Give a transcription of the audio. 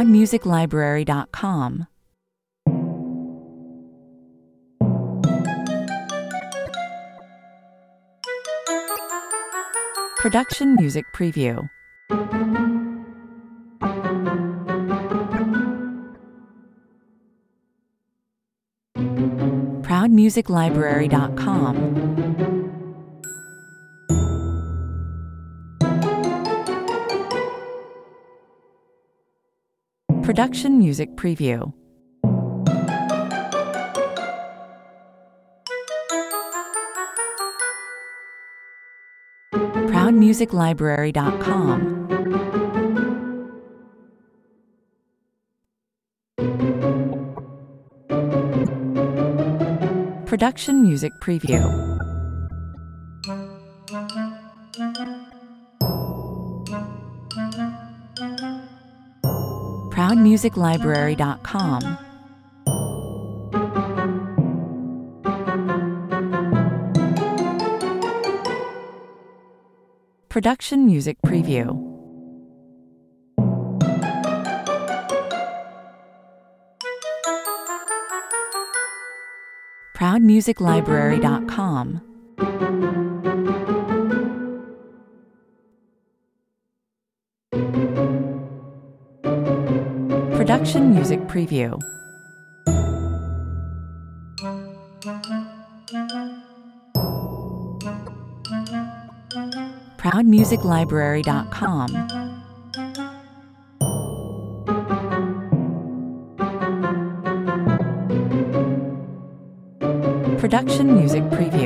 ProudMusicLibrary.com. Production Music Preview. ProudMusicLibrary.com. Production Music Preview. ProudMusicLibrary.com. Production Music Preview. ProudMusicLibrary.com. Production Music Preview. ProudMusicLibrary.com. Production Music Preview. ProudMusicLibrary.com. Production Music Preview.